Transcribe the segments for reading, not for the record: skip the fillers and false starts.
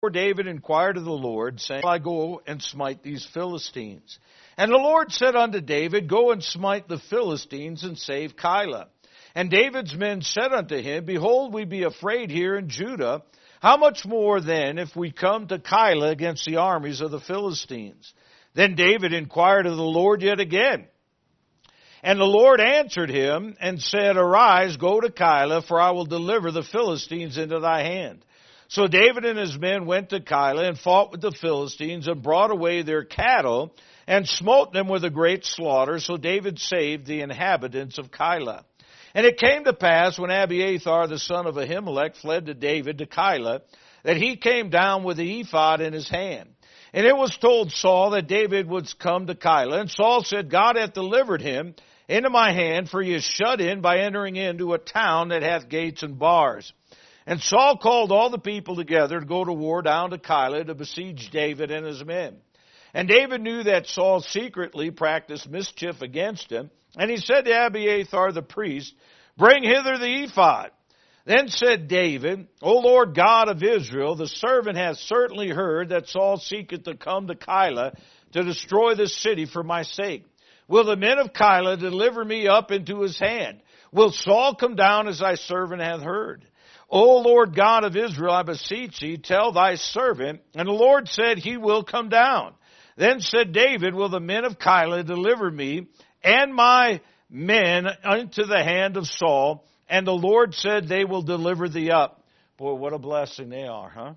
David inquired of the Lord, saying, Shall I go and smite these Philistines? And the Lord said unto David, Go and smite the Philistines, and save Keilah. And David's men said unto him, Behold, we be afraid here in Judah. How much more then if we come to Keilah against the armies of the Philistines? Then David inquired of the Lord yet again. And the Lord answered him and said, Arise, go to Keilah, for I will deliver the Philistines into thy hand. So David and his men went to Keilah and fought with the Philistines and brought away their cattle and smote them with a great slaughter. So David saved the inhabitants of Keilah. And it came to pass when Abiathar the son of Ahimelech fled to David to Keilah, that he came down with the ephod in his hand. And it was told Saul that David would come to Keilah. And Saul said, God hath delivered him into my hand, for he is shut in by entering into a town that hath gates and bars. And Saul called all the people together to go to war down to Keilah to besiege David and his men. And David knew that Saul secretly practiced mischief against him. And he said to Abiathar the priest, Bring hither the ephod. Then said David, O Lord God of Israel, the servant hath certainly heard that Saul seeketh to come to Keilah to destroy this city for my sake. Will the men of Keilah deliver me up into his hand? Will Saul come down as thy servant hath heard? O Lord God of Israel, I beseech thee, tell thy servant. And the Lord said, He will come down. Then said David, Will the men of Keilah deliver me and my men into the hand of Saul? And the Lord said, They will deliver thee up. Boy, what a blessing they are, huh?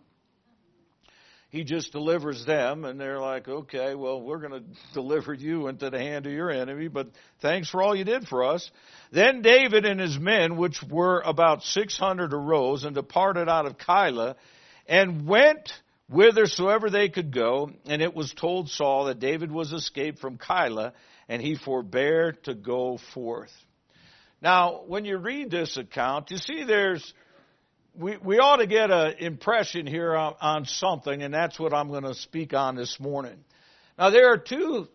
He just delivers them, and they're like, okay, well, we're going to deliver you into the hand of your enemy, but thanks for all you did for us. Then David and his men, which were about 600, arose and departed out of Keilah, and went whithersoever they could go. And it was told Saul that David was escaped from Keilah, and he forbare to go forth. Now, when you read this account, you see we ought to get an impression here on something, and that's what I'm going to speak on this morning. Now, there are two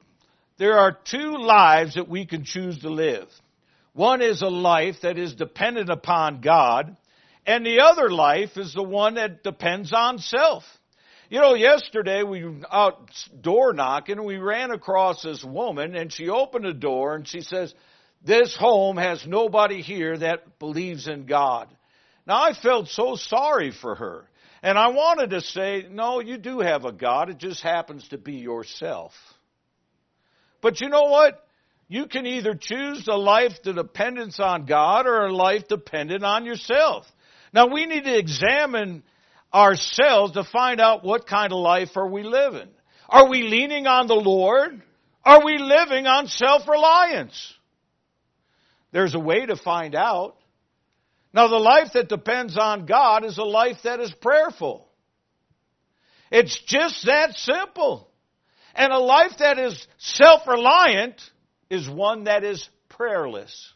lives that we can choose to live. One is a life that is dependent upon God, and the other life is the one that depends on self. You know, yesterday we were out door knocking, and we ran across this woman, and she opened the door, and she says, This home has nobody here that believes in God. Now, I felt so sorry for her. And I wanted to say, no, you do have a God. It just happens to be yourself. But you know what? You can either choose a life that depends on God or a life dependent on yourself. Now, we need to examine ourselves to find out what kind of life are we living. Are we leaning on the Lord? Are we living on self-reliance? There's a way to find out. Now, the life that depends on God is a life that is prayerful. It's just that simple. And a life that is self-reliant is one that is prayerless.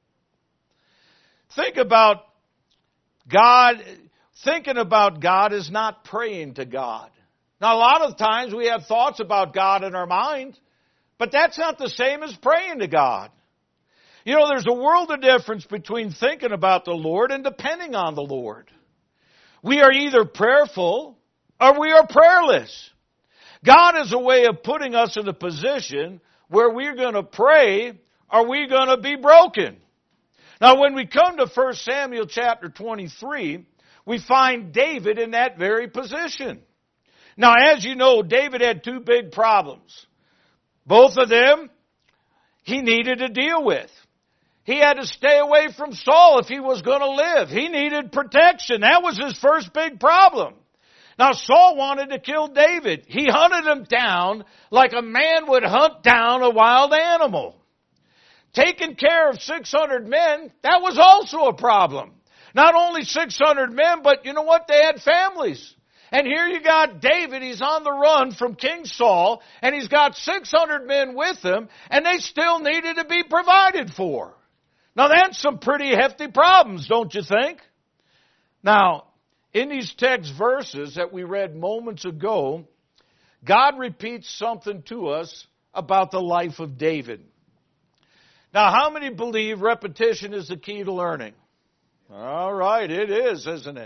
Think about God. Thinking about God is not praying to God. Now, a lot of times we have thoughts about God in our mind, but that's not the same as praying to God. You know, there's a world of difference between thinking about the Lord and depending on the Lord. We are either prayerful or we are prayerless. God is a way of putting us in a position where we're going to pray or we're going to be broken. Now, when we come to 1 Samuel chapter 23, we find David in that very position. Now, as you know, David had two big problems. Both of them he needed to deal with. He had to stay away from Saul if he was going to live. He needed protection. That was his first big problem. Now, Saul wanted to kill David. He hunted him down like a man would hunt down a wild animal. Taking care of 600 men, that was also a problem. Not only 600 men, but you know what? They had families. And here you got David, he's on the run from King Saul, and he's got 600 men with him, and they still needed to be provided for. Now, that's some pretty hefty problems, don't you think? Now, in these text verses that we read moments ago, God repeats something to us about the life of David. Now, how many believe repetition is the key to learning? All right, it is, isn't it?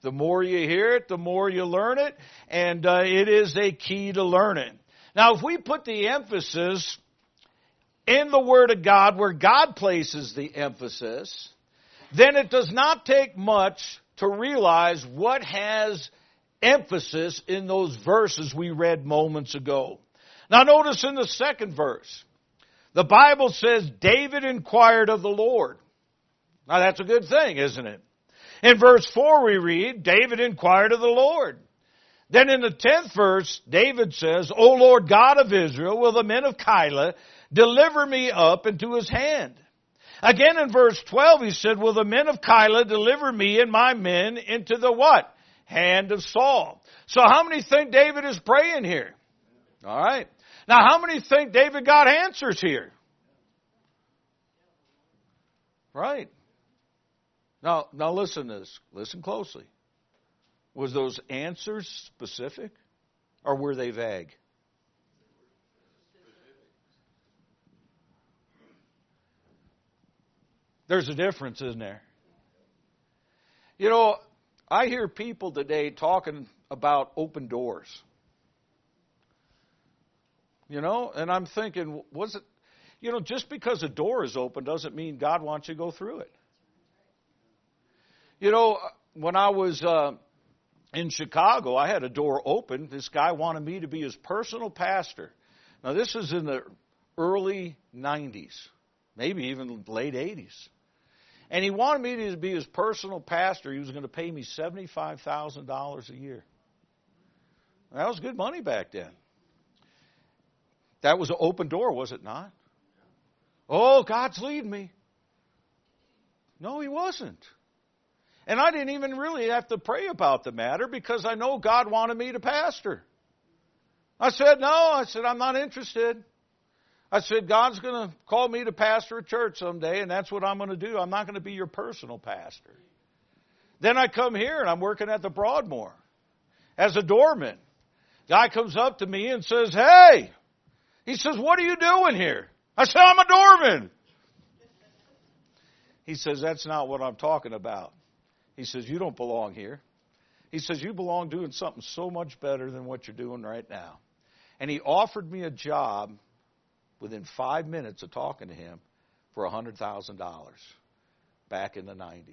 The more you hear it, the more you learn it, and it is a key to learning. Now, if we put the emphasis in the Word of God where God places the emphasis, then it does not take much to realize what has emphasis in those verses we read moments ago. Now, notice in the second verse, the Bible says, David inquired of the Lord. Now, that's a good thing, isn't it? In verse 4 we read, David inquired of the Lord. Then in the 10th verse, David says, O Lord God of Israel, will the men of Keilah deliver me up into his hand? Again in verse 12 he said, will the men of Keilah deliver me and my men into the what? Hand of Saul. So how many think David is praying here? All right. Now how many think David got answers here? Right. Now listen to this. Listen closely. Was those answers specific or were they vague? There's a difference, isn't there? You know, I hear people today talking about open doors. You know, and I'm thinking, was it, you know, just because a door is open doesn't mean God wants you to go through it. You know, when I was in Chicago, I had a door open. This guy wanted me to be his personal pastor. Now, this is in the early 90s, maybe even late 80s. And he wanted me to be his personal pastor. He was going to pay me $75,000 a year. That was good money back then. That was an open door, was it not? Oh, God's leading me. No, he wasn't. And I didn't even really have to pray about the matter because I know God wanted me to pastor. I said, no. I said, I'm not interested. I said, God's going to call me to pastor a church someday, and that's what I'm going to do. I'm not going to be your personal pastor. Then I come here, and I'm working at the Broadmoor as a doorman. Guy comes up to me and says, hey. He says, what are you doing here? I said, I'm a doorman. He says, that's not what I'm talking about. He says, you don't belong here. He says, you belong doing something so much better than what you're doing right now. And he offered me a job within 5 minutes of talking to him for $100,000 back in the 90s.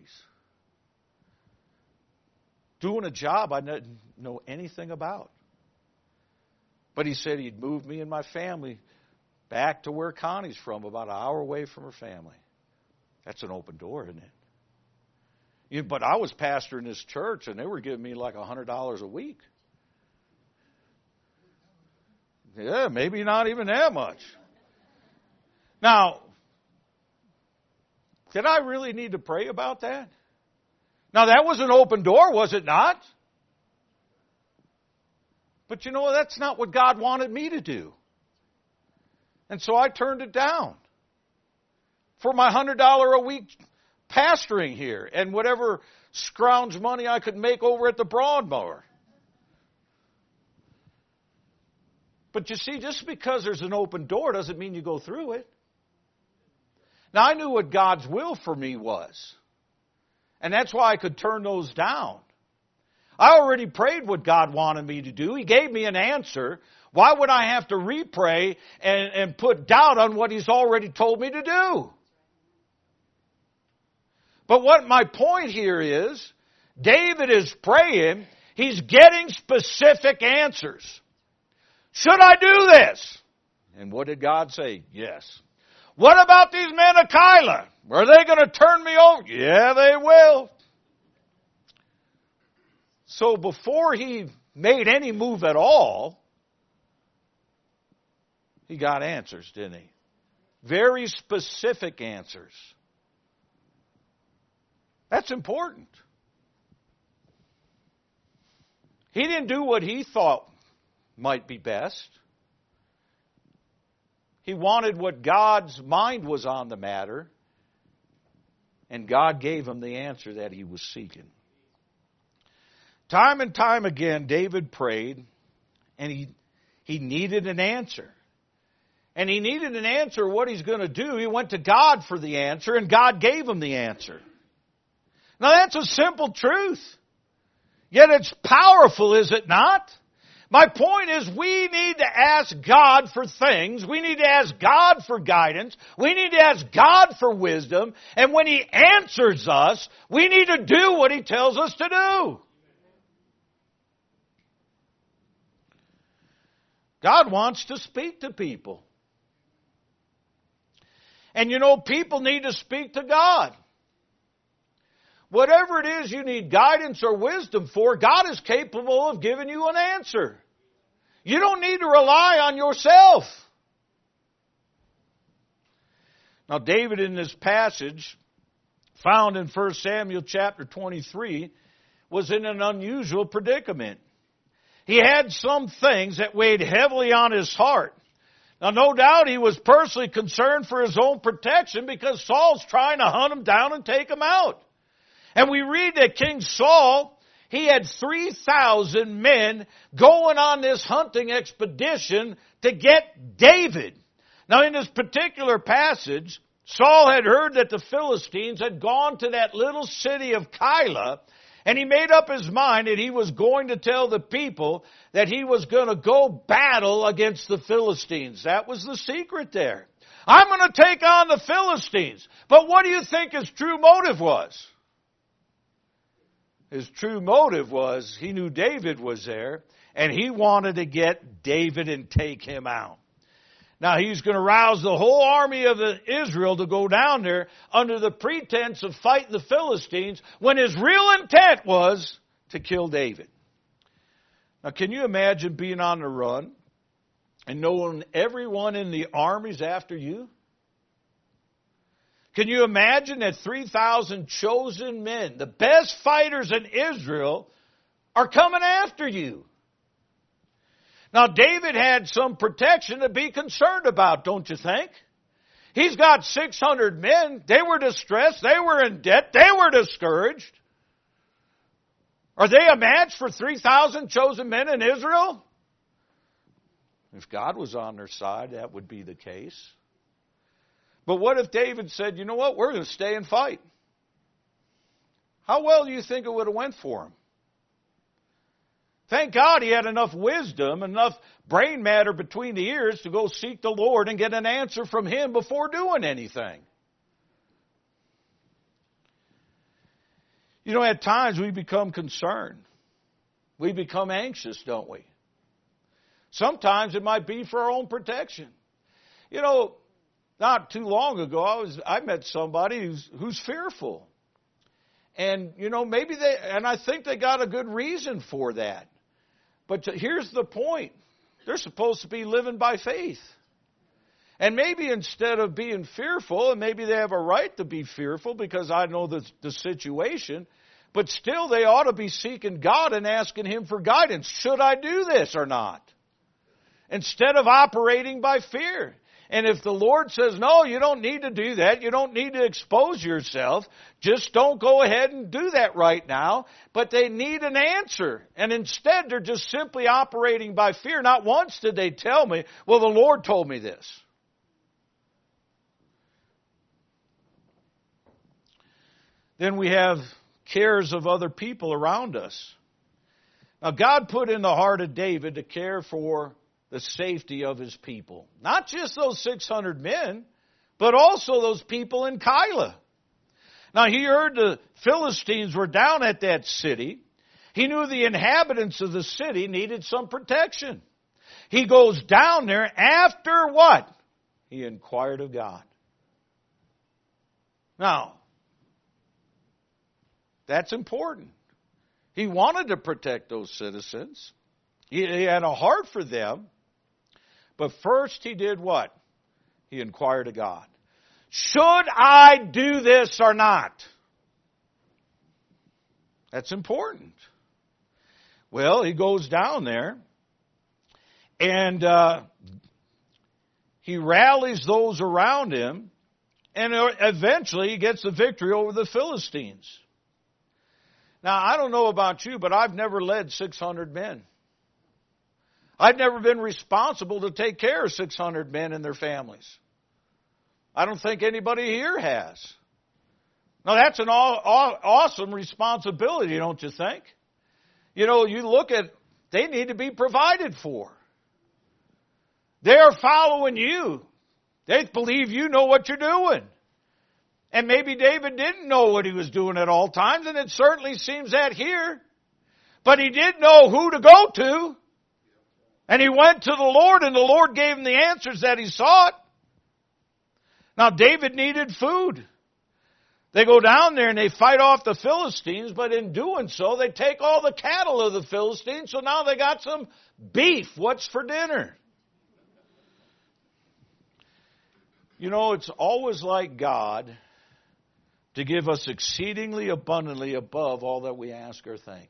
Doing a job I didn't know anything about. But he said he'd move me and my family back to where Connie's from, about an hour away from her family. That's an open door, isn't it? But I was pastoring this church, and they were giving me like $100 a week. Yeah, maybe not even that much. Now, did I really need to pray about that? Now, that was an open door, was it not? But you know, that's not what God wanted me to do. And so I turned it down for my $100 a week pastoring here and whatever scrounge money I could make over at the Broadmoor. But you see, just because there's an open door doesn't mean you go through it. Now, I knew what God's will for me was. And that's why I could turn those down. I already prayed what God wanted me to do. He gave me an answer. Why would I have to re-pray and put doubt on what He's already told me to do? But what my point here is, David is praying. He's getting specific answers. Should I do this? And what did God say? Yes. What about these men of Keilah? Are they going to turn me over? Yeah, they will. So before he made any move at all, he got answers, didn't he? Very specific answers. That's important. He didn't do what he thought might be best. He wanted what God's mind was on the matter, and God gave him the answer that he was seeking. Time and time again, David prayed, and he needed an answer. And he needed an answer what he's going to do. He went to God for the answer, and God gave him the answer. Now, that's a simple truth. Yet it's powerful, is it not? My point is we need to ask God for things. We need to ask God for guidance. We need to ask God for wisdom. And when He answers us, we need to do what He tells us to do. God wants to speak to people. And people need to speak to God. Whatever it is you need guidance or wisdom for, God is capable of giving you an answer. You don't need to rely on yourself. Now, David in this passage, found in 1 Samuel chapter 23, was in an unusual predicament. He had some things that weighed heavily on his heart. Now, no doubt he was personally concerned for his own protection because Saul's trying to hunt him down and take him out. And we read that King Saul, he had 3,000 men going on this hunting expedition to get David. Now, in this particular passage, Saul had heard that the Philistines had gone to that little city of Keilah, and he made up his mind that he was going to tell the people that he was going to go battle against the Philistines. That was the secret there. I'm going to take on the Philistines. But what do you think his true motive was? His true motive was he knew David was there, and he wanted to get David and take him out. Now, he's going to rouse the whole army of Israel to go down there under the pretense of fighting the Philistines when his real intent was to kill David. Now, can you imagine being on the run and knowing everyone in the army's after you? Can you imagine that 3,000 chosen men, the best fighters in Israel, are coming after you? Now, David had some protection to be concerned about, don't you think? He's got 600 men. They were distressed. They were in debt. They were discouraged. Are they a match for 3,000 chosen men in Israel? If God was on their side, that would be the case. But what if David said, you know what, we're going to stay and fight? How well do you think it would have went for him? Thank God he had enough wisdom, enough brain matter between the ears to go seek the Lord and get an answer from Him before doing anything. At times we become concerned. We become anxious, don't we? Sometimes it might be for our own protection. Not too long ago, I met somebody who's fearful. And, maybe I think they got a good reason for that. But here's the point. They're supposed to be living by faith. And maybe instead of being fearful, and maybe they have a right to be fearful because I know the situation, but still they ought to be seeking God and asking Him for guidance. Should I do this or not? Instead of operating by fear. And if the Lord says, no, you don't need to do that, you don't need to expose yourself, just don't go ahead and do that right now. But they need an answer. And instead, they're just simply operating by fear. Not once did they tell me, well, the Lord told me this. Then we have cares of other people around us. Now, God put in the heart of David to care for the safety of his people. Not just those 600 men, but also those people in Keilah. Now, he heard the Philistines were down at that city. He knew the inhabitants of the city needed some protection. He goes down there after what? He inquired of God. Now, that's important. He wanted to protect those citizens. He had a heart for them. But first he did what? He inquired of God. Should I do this or not? That's important. Well, he goes down there and he rallies those around him, and eventually he gets the victory over the Philistines. Now, I don't know about you, but I've never led 600 men. I've never been responsible to take care of 600 men and their families. I don't think anybody here has. Now, that's an awesome responsibility, don't you think? You look at, they need to be provided for. They are following you. They believe you know what you're doing. And maybe David didn't know what he was doing at all times, and it certainly seems that here. But he did know who to go to. And he went to the Lord, and the Lord gave him the answers that he sought. Now, David needed food. They go down there and they fight off the Philistines, but in doing so, they take all the cattle of the Philistines, so now they got some beef. What's for dinner? It's always like God to give us exceedingly abundantly above all that we ask or think.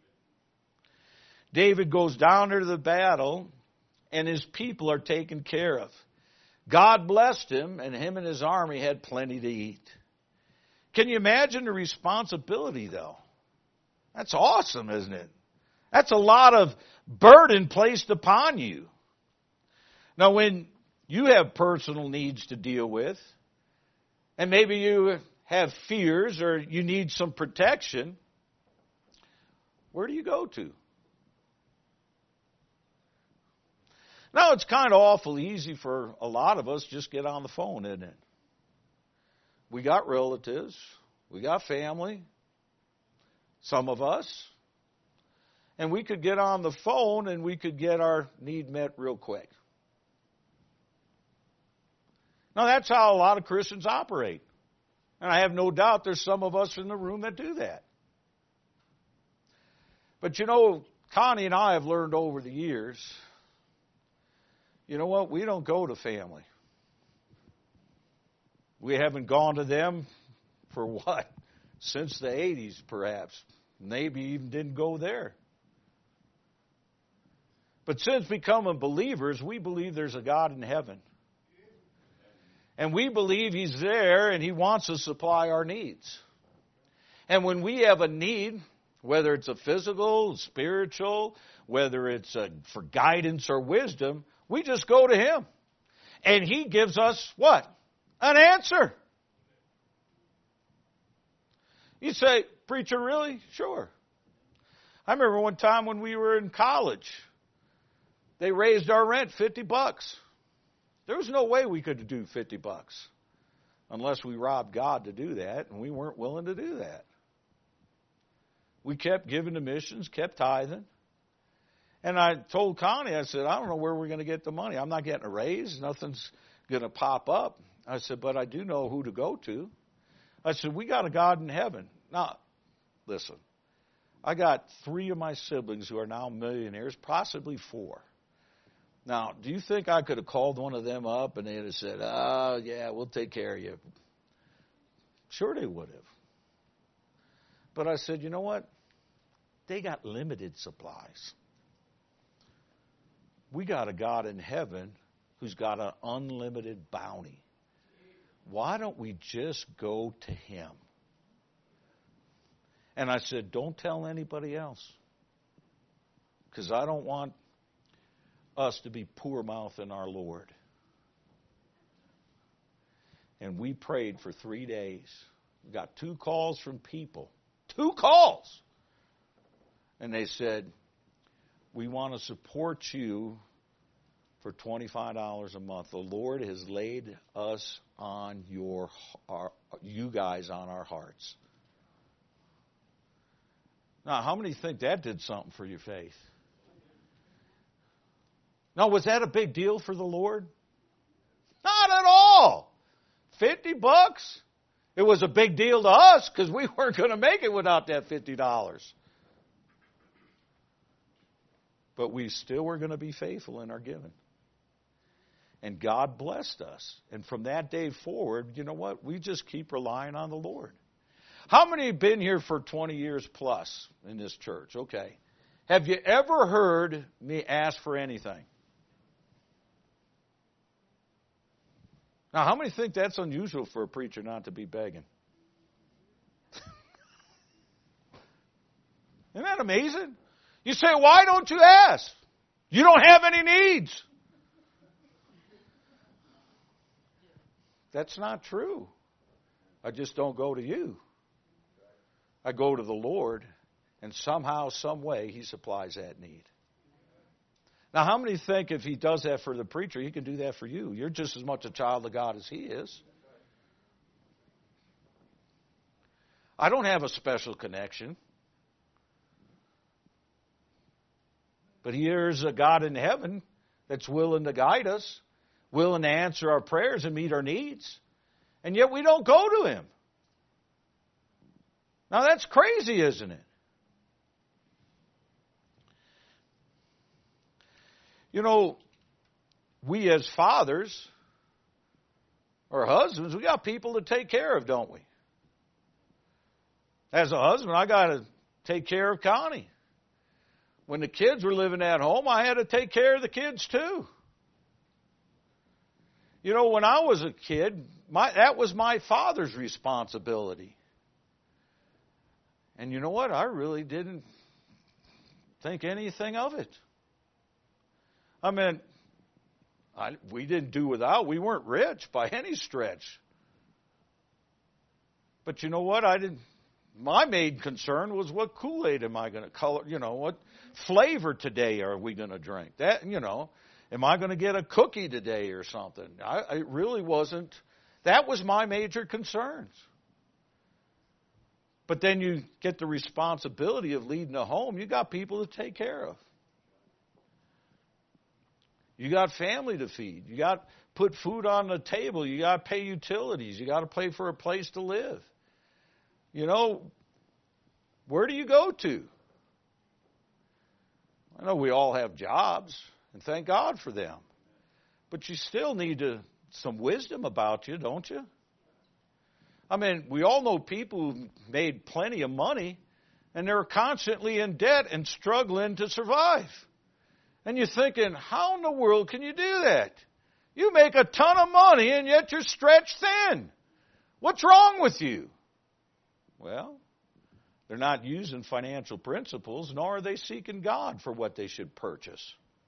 David goes down to the battle, and his people are taken care of. God blessed him, and him and his army had plenty to eat. Can you imagine the responsibility, though? That's awesome, isn't it? That's a lot of burden placed upon you. Now, when you have personal needs to deal with, and maybe you have fears or you need some protection, where do you go to? Now, it's kind of awful easy for a lot of us just get on the phone, isn't it? We got relatives. We got family. Some of us. And we could get on the phone and we could get our need met real quick. Now, that's how a lot of Christians operate. And I have no doubt there's some of us in the room that do that. But Connie and I have learned over the years, you know what? We don't go to family. We haven't gone to them for what? Since the 80s, perhaps. Maybe even didn't go there. But since becoming believers, we believe there's a God in heaven. And we believe He's there and He wants to supply our needs. And when we have a need, whether it's a physical, spiritual, whether it's for guidance or wisdom, we just go to Him. And He gives us what? An answer. You say, preacher, really? Sure. I remember one time when we were in college, they raised our rent $50. There was no way we could do $50 unless we robbed God to do that, and we weren't willing to do that. We kept giving to missions, kept tithing. And I told Connie, I said, I don't know where we're going to get the money. I'm not getting a raise. Nothing's going to pop up. I said, but I do know who to go to. I said, we got a God in heaven. Now, listen, I got 3 of my siblings who are now millionaires, possibly 4. Now, do you think I could have called one of them up and they'd have said, oh, yeah, we'll take care of you? Sure they would have. But I said, you know what? They got limited supplies. We got a God in heaven who's got an unlimited bounty. Why don't we just go to Him? And I said, don't tell anybody else. Because I don't want us to be poor-mouthing our Lord. And we prayed for 3 days. We got 2 calls from people. 2 calls! And they said, we want to support you for $25 a month. The Lord has laid us on you guys on our hearts. Now, how many think that did something for your faith? Now, was that a big deal for the Lord? Not at all. $50? It was a big deal to us because we weren't going to make it without that $50. But we still were going to be faithful in our giving. And God blessed us. And from that day forward, you know what? We just keep relying on the Lord. How many have been here for 20 years plus in this church? Okay. Have you ever heard me ask for anything? Now, how many think that's unusual for a preacher not to be begging? Isn't that amazing? You say, why don't you ask? You don't have any needs. That's not true. I just don't go to you. I go to the Lord, And somehow, some way, He supplies that need. Now, how many think if He does that for the preacher, He can do that for you? You're just as much a child of God as he is. I don't have a special connection. But here's a God in heaven that's willing to guide us, willing to answer our prayers and meet our needs. And yet we don't go to Him. Now that's crazy, isn't it? You know, we as fathers or husbands, we got people to take care of, don't we? As a husband, I got to take care of Connie. When the kids were living at home, I had to take care of the kids too. You know, when I was a kid, that was my father's responsibility. And you know what? I really didn't think anything of it. I mean, we didn't do without. We weren't rich by any stretch. But you know what? My main concern was what Kool-Aid am I going to color, what flavor today are we going to drink? That, am I going to get a cookie today or something? It really wasn't. That was my major concerns. But then you get the responsibility of leading a home. You got people to take care of. You got family to feed. You got to put food on the table. You got to pay utilities. You got to pay for a place to live. Where do you go to? I know we all have jobs, and thank God for them. But you still need some wisdom about you, don't you? I mean, we all know people who made plenty of money, and they're constantly in debt and struggling to survive. And you're thinking, how in the world can you do that? You make a ton of money, and yet you're stretched thin. What's wrong with you? Well, they're not using financial principles, nor are they seeking God for what they should purchase.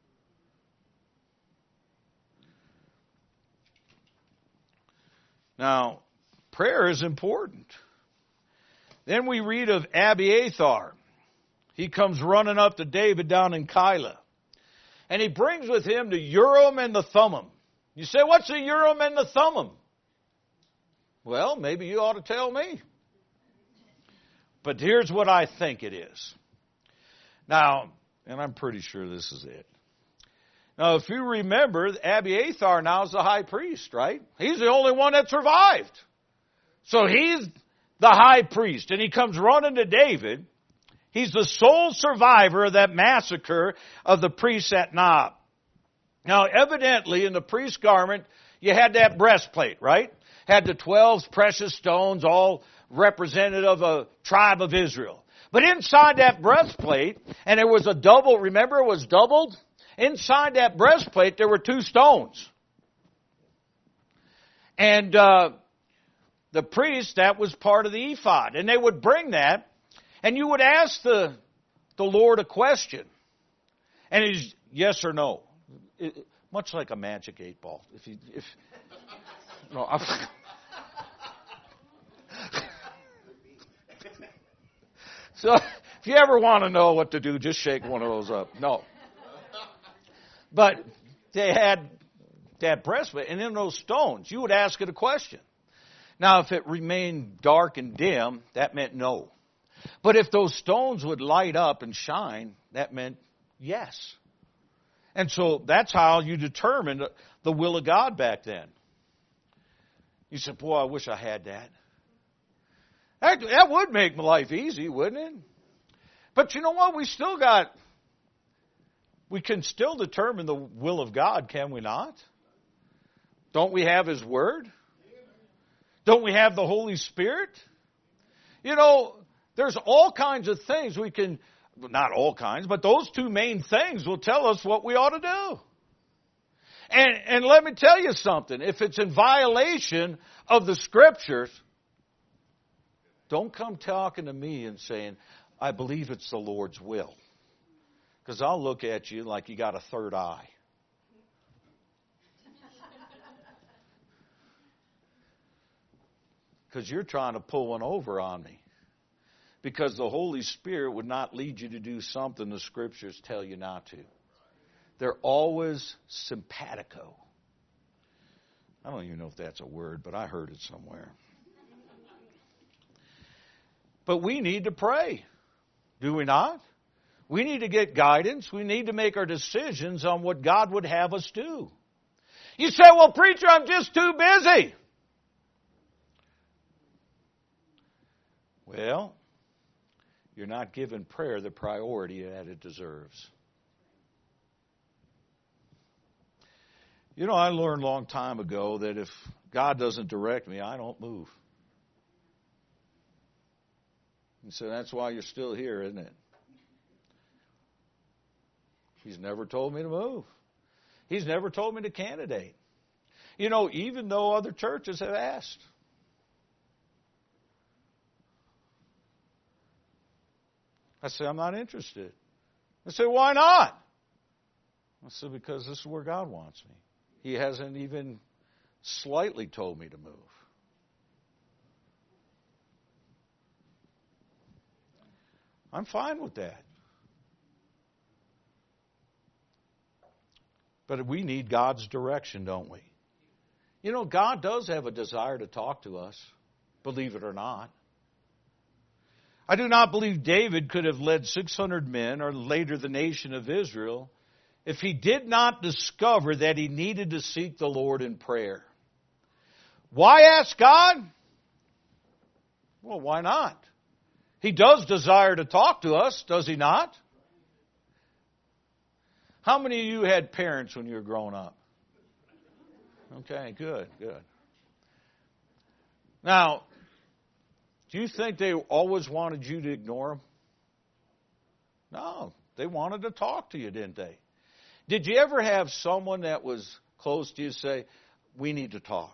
Now, prayer is important. Then we read of Abiathar. He comes running up to David down in Keilah. And he brings with him the Urim and the Thummim. You say, what's the Urim and the Thummim? Well, maybe you ought to tell me. But here's what I think it is. Now, and I'm pretty sure this is it. Now, if you remember, Abiathar now is the high priest, right? He's the only one that survived. So he's the high priest, and he comes running to David. He's the sole survivor of that massacre of the priests at Nob. Now, evidently, in the priest's garment, you had that breastplate, right? Had the 12 precious stones, all representative of a tribe of Israel. But inside that breastplate, and it was a double, remember it was doubled? Inside that breastplate, there were 2 stones. And the priest, that was part of the ephod. And they would bring that, and you would ask the Lord a question. And it's yes or no. Much like a magic 8-ball. So if you ever want to know what to do, just shake one of those up. No. But they had that breastplate, and in those stones, you would ask it a question. Now, if it remained dark and dim, that meant no. But if those stones would light up and shine, that meant yes. And so that's how you determined the will of God back then. You said, boy, I wish I had that. That would make my life easy, wouldn't it? But you know what? We can still determine the will of God, can we not? Don't we have His Word? Don't we have the Holy Spirit? There's all kinds of things we can, not all kinds, but those 2 main things will tell us what we ought to do. And let me tell you something. If it's in violation of the Scriptures, don't come talking to me and saying, I believe it's the Lord's will. Because I'll look at you like you got a third eye. Because you're trying to pull one over on me. because the Holy Spirit would not lead you to do something the Scriptures tell you not to. They're always simpatico. I don't even know if that's a word, but I heard it somewhere. But we need to pray, do we not? We need to get guidance. We need to make our decisions on what God would have us do. You say, well, preacher, I'm just too busy. Well, you're not giving prayer the priority that it deserves. You know, I learned a long time ago that if God doesn't direct me, I don't move. And so that's why you're still here, isn't it? He's never told me to move. He's never told me to candidate. You know, even though other churches have asked. I say, I'm not interested. I say, why not? I said, because this is where God wants me. He hasn't even slightly told me to move. I'm fine with that. But we need God's direction, don't we? You know, God does have a desire to talk to us, believe it or not. I do not believe David could have led 600 men, or later the nation of Israel, if he did not discover that he needed to seek the Lord in prayer. Why ask God? Well, why not? He does desire to talk to us, does he not? How many of you had parents when you were growing up? Okay, good. Now, do you think they always wanted you to ignore them? No, they wanted to talk to you, didn't they? Did you ever have someone that was close to you say, we need to talk?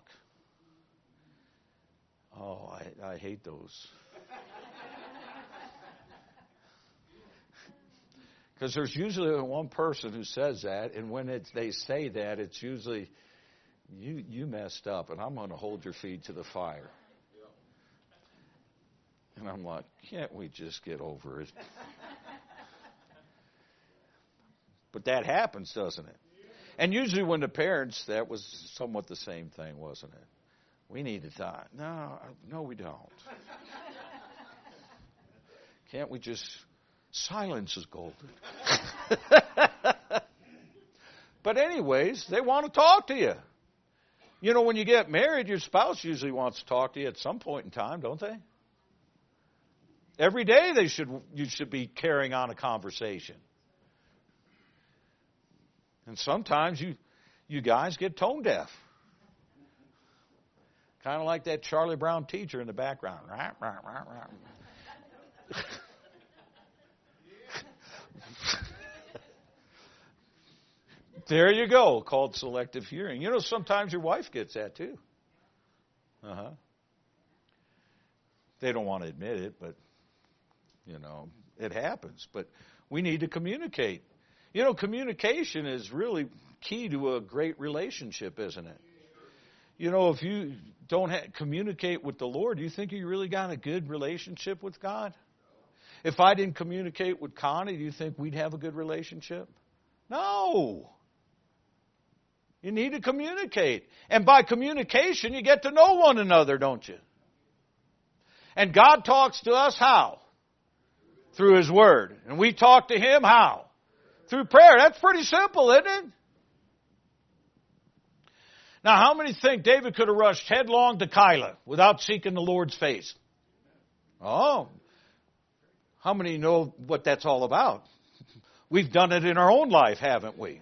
Oh, I hate those. Because there's usually one person who says that, and when they say that, it's usually, you messed up, and I'm going to hold your feet to the fire. And I'm like, can't we just get over it? But that happens, doesn't it? And usually when the parents, that was somewhat the same thing, wasn't it? We need to talk. No, we don't. Can't we just... Silence is golden. But anyways, they want to talk to you. You know, when you get married, your spouse usually wants to talk to you at some point in time, don't they? Every day you should be carrying on a conversation. And sometimes you guys get tone deaf. Kind of like that Charlie Brown teacher in the background. There you go, called selective hearing. You know, sometimes your wife gets that too. They don't want to admit it, but, you know, it happens. But we need to communicate. You know, communication is really key to a great relationship, isn't it? You know, if you don't communicate with the Lord, do you think you really got a good relationship with God? If I didn't communicate with Connie, do you think we'd have a good relationship? No. You need to communicate. And by communication, you get to know one another, don't you? And God talks to us how? Through His Word. And we talk to Him how? Through prayer. That's pretty simple, isn't it? Now, how many think David could have rushed headlong to Keilah without seeking the Lord's face? Oh, how many know what that's all about? We've done it in our own life, haven't we?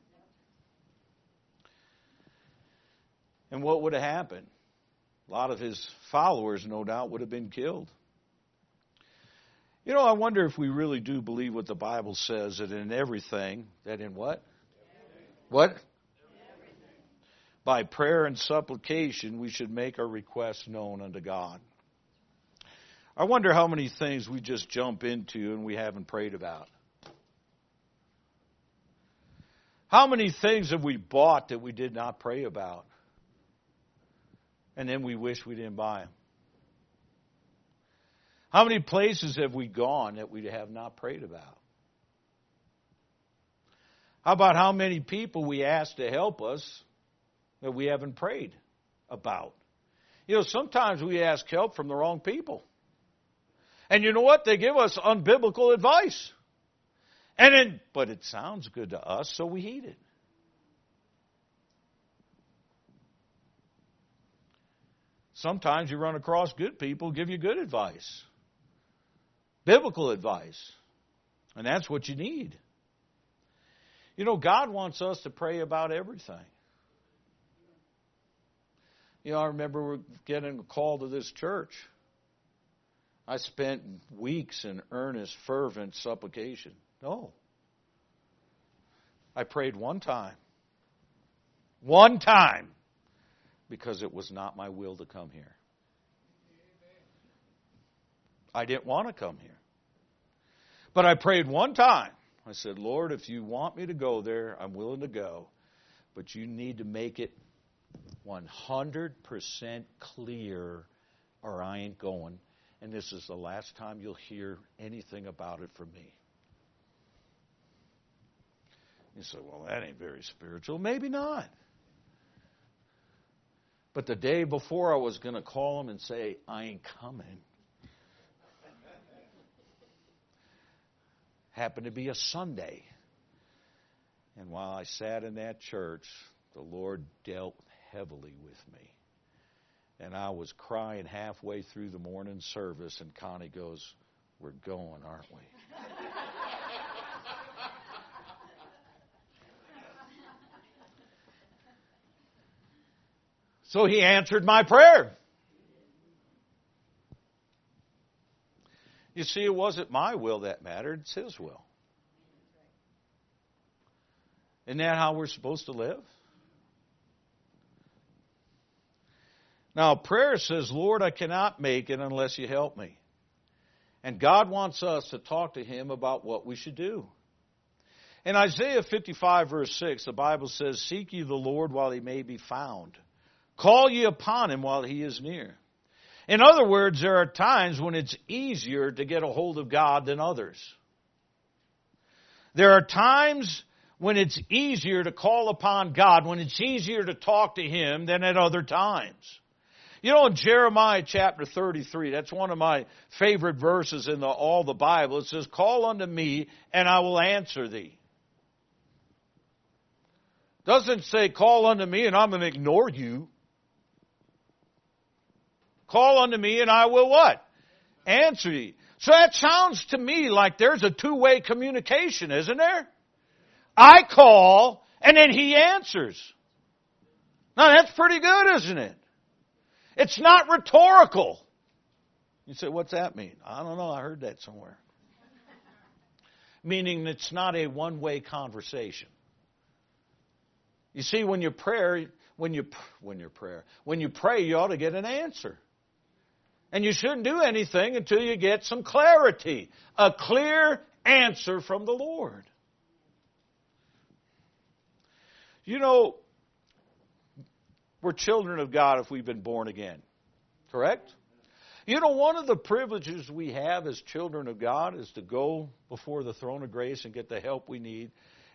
And what would have happened? A lot of his followers, no doubt, would have been killed. You know, I wonder if we really do believe what the Bible says, that in everything, that in what? What? By prayer and supplication, we should make our requests known unto God. I wonder how many things we just jump into and we haven't prayed about. How many things have we bought that we did not pray about? And then we wish we didn't buy them. How many places have we gone that we have not prayed about? How about how many people we ask to help us that we haven't prayed about? You know, sometimes we ask help from the wrong people. And you know what? They give us unbiblical advice. But it sounds good to us, so we heed it. Sometimes you run across good people who give you good advice. Biblical advice. And that's what you need. You know, God wants us to pray about everything. You know, I remember getting a call to this church. I spent weeks in earnest, fervent supplication. No. I prayed one time. One time. Because it was not my will to come here. I didn't want to come here. But I prayed one time. I said, Lord, if you want me to go there, I'm willing to go. But you need to make it 100% clear or I ain't going. And this is the last time you'll hear anything about it from me. You say, well, that ain't very spiritual. Maybe not. But the day before I was going to call him and say, I ain't coming. Happened to be a Sunday. And while I sat in that church, the Lord dealt heavily with me. And I was crying halfway through the morning service, and Connie goes, we're going, aren't we? So he answered my prayer. You see, it wasn't my will that mattered, it's his will. Isn't that how we're supposed to live? Now, prayer says, Lord, I cannot make it unless you help me. And God wants us to talk to him about what we should do. In Isaiah 55, verse 6, the Bible says, seek ye the Lord while he may be found. Call ye upon him while he is near. In other words, there are times when it's easier to get a hold of God than others. There are times when it's easier to call upon God, when it's easier to talk to him than at other times. You know, in Jeremiah chapter 33, that's one of my favorite verses in all the Bible. It says, call unto me and I will answer thee. Doesn't say call unto me and I'm going to ignore you. Call unto me and I will what? Answer ye. So that sounds to me like there's a two-way communication, isn't there? I call and then he answers. Now that's pretty good, isn't it? It's not rhetorical. You say, what's that mean? I don't know. I heard that somewhere. Meaning it's not a one-way conversation. You see, when you pray, you ought to get an answer. And you shouldn't do anything until you get some clarity. A clear answer from the Lord. You know, we're children of God if we've been born again. Correct? You know, one of the privileges we have as children of God is to go before the throne of grace and get the help we need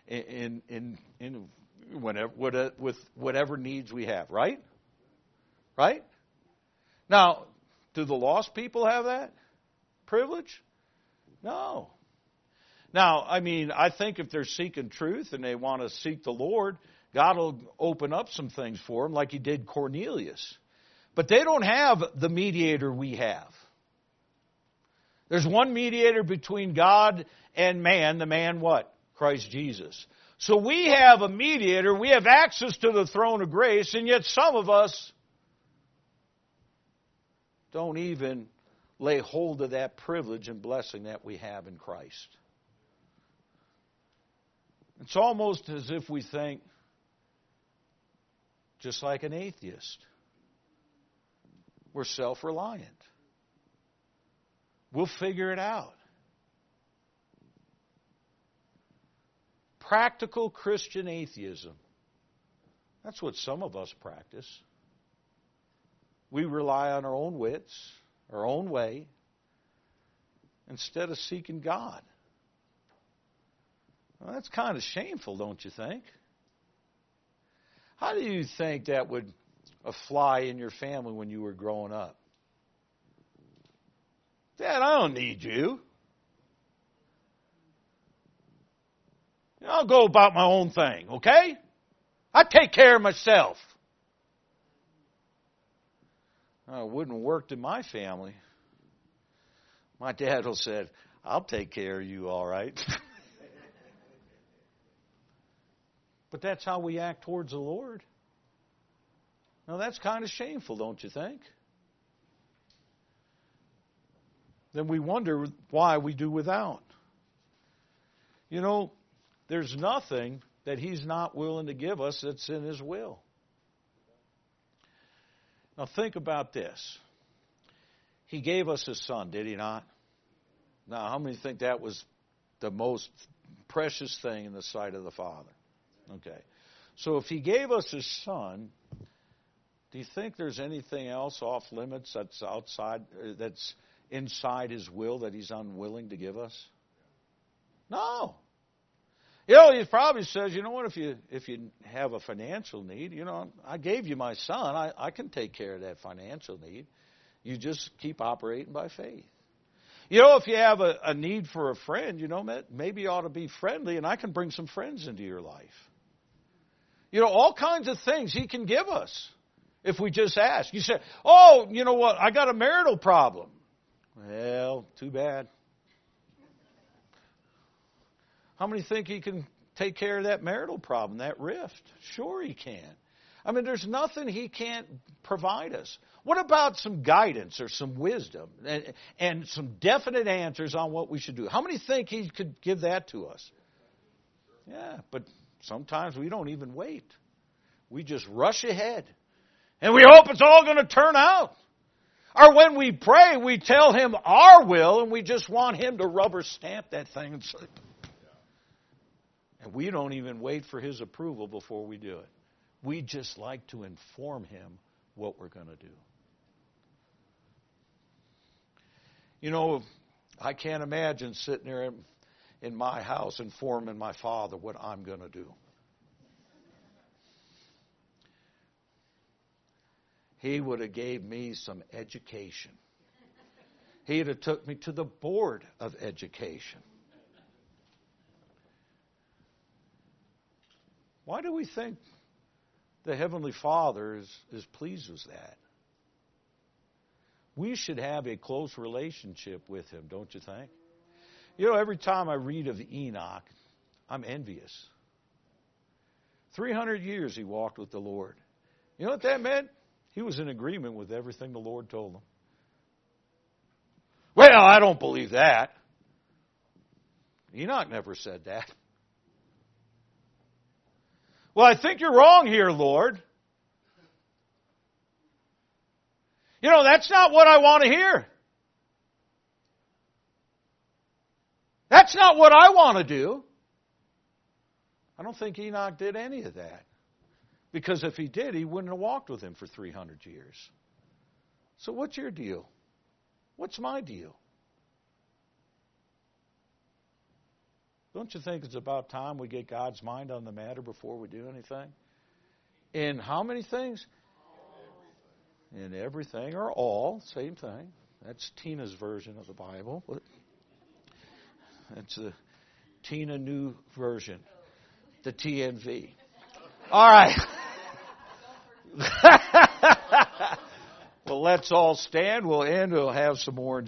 with whatever needs we have. Right? Right? Now, do the lost people have that privilege? No. Now, I mean, I think if they're seeking truth and they want to seek the Lord, God will open up some things for them like he did Cornelius. But they don't have the mediator we have. There's one mediator between God and man. The man what? Christ Jesus. So we have a mediator. We have access to the throne of grace, and yet some of us don't even lay hold of that privilege and blessing that we have in Christ. It's almost as if we think, just like an atheist, we're self-reliant. We'll figure it out. Practical Christian atheism. That's what some of us practice. We rely on our own wits, our own way. instead of seeking God. Well, that's kind of shameful, don't you think? How do you think that would fly in your family when you were growing up? Dad, I don't need you. I'll go about my own thing, okay? I take care of myself. It wouldn't have worked in my family. My dad will said, I'll take care of you, all right. But that's how we act towards the Lord. Now, that's kind of shameful, don't you think? Then we wonder why we do without. You know, there's nothing that He's not willing to give us that's in His will. Now, think about this. He gave us His Son, did He not? Now, how many think that was the most precious thing in the sight of the Father? Okay. So if He gave us His Son, do you think there's anything else off limits that's outside, that's inside His will that He's unwilling to give us? No. You know, He probably says, you know what, if you have a financial need, you know, I gave you my Son. I can take care of that financial need. You just keep operating by faith. You know, if you have a need for a friend, you know, maybe you ought to be friendly, and I can bring some friends into your life. You know, all kinds of things He can give us if we just ask. You say, oh, you know what, I got a marital problem. Well, too bad. How many think He can take care of that marital problem, that rift? Sure He can. I mean, there's nothing He can't provide us. What about some guidance or some wisdom and some definite answers on what we should do? How many think He could give that to us? Yeah, but sometimes we don't even wait. We just rush ahead. And we hope it's all going to turn out. Or when we pray, we tell Him our will, and we just want Him to rubber stamp that thing and say, and we don't even wait for His approval before we do it. We just like to inform Him what we're going to do. You know, I can't imagine sitting there in my house informing my Father what I'm going to do. He would have gave me some education. He'd have took me to the board of education. Why do we think the Heavenly Father is pleased with that? We should have a close relationship with Him, don't you think? You know, every time I read of Enoch, I'm envious. 300 years he walked with the Lord. You know what that meant? He was in agreement with everything the Lord told him. Well, I don't believe that. Enoch never said that. Well, I think you're wrong here, Lord. You know, that's not what I want to hear. That's not what I want to do. I don't think Enoch did any of that. Because if he did, he wouldn't have walked with Him for 300 years. So what's your deal? What's my deal? Don't you think it's about time we get God's mind on the matter before we do anything? In how many things? In everything or all, same thing. That's Tina's version of the Bible. That's the Tina New version, the TNV. All right. Well, let's all stand. We'll end. We'll have some more.